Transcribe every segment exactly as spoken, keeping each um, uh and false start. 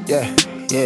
Yeah, yeah.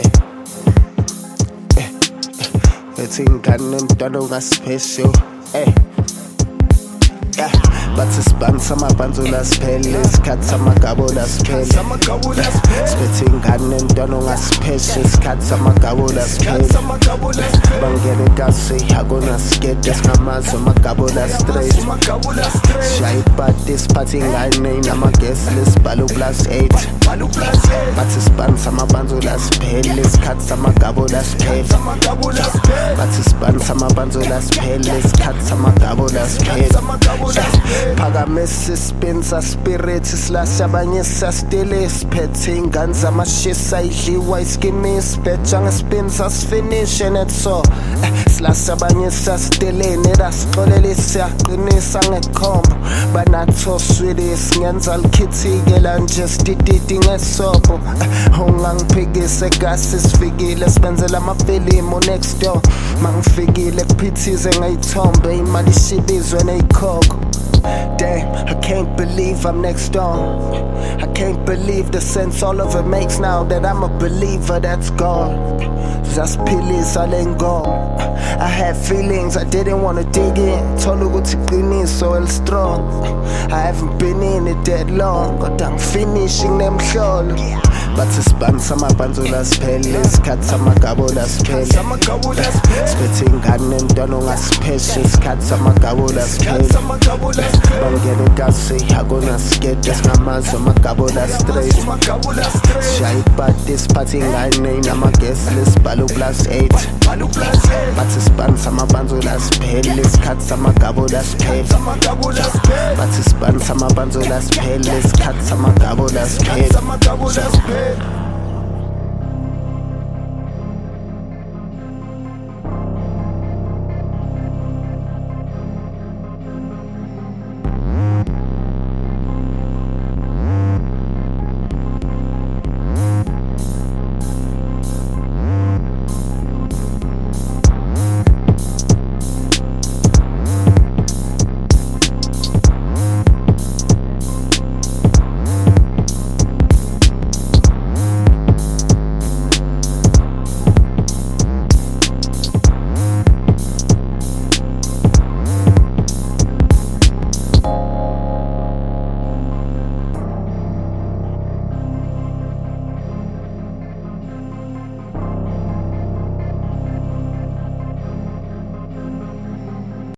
Bethi ingane mntwana ungasipesho. Eh. Yeah. Bathi isibani samabhanzu lasiphele, isikhathi samagabo lasiphele. Sibethi ingane mntwana ungasipesho, isikhathi samagabo lasiphele. Bangene kasi akunasikede singamazi amagabo la-straight. Shaya ipati siphathe ingane namagesi lesibhalo plus eight. Bathi isibani samabhanzu lasiphele, isikhathi samagabo lasiphele. Bathi isibani samabhanzu lasiphele, isikhathi samagabo lasiphele. Phakamisa isipinsa spirit silasha abanye sasitele siphethe ingane zamashisa idliwa iskimisi betha ngespinsa sifinishe netso silasha abanye sasitelene rasixolele siyaqinisa ngekhombo banatho swidi singenza likhithike la nje sidididi ngesobho ungangiphikise gasi sifikile sibenzela amafilimu next door mangifikile kuphithize ngayithombe imali ishibizwe neyikhokho. Damn, I can't believe I'm next on. I can't believe the sense all of it makes now that I'm a believer that's gone. Zaspilisa lengo. I had feelings I didn't wanna dig in. Told ukuthi qiniso el strong. I haven't been in it that long, but I'm finishing them hlolo. Bathi isibani samabhanzu lasiphele, isikhathi samagabo lasiphele. Sibethi ingane mntwana ungasipesho, isikhathi samagabo lasiphele. Bangene kasi akunasikede singamazi amagabo la-straight. Shaya ipati siphathe ingane namagesi lesibhalo plus eight. Bathi isibani samabhanzu lasiphele, isikhathi samagabo lasiphele. Bathi isibani samabhanzu lasiphele, isikhathi samagabo lasiphele.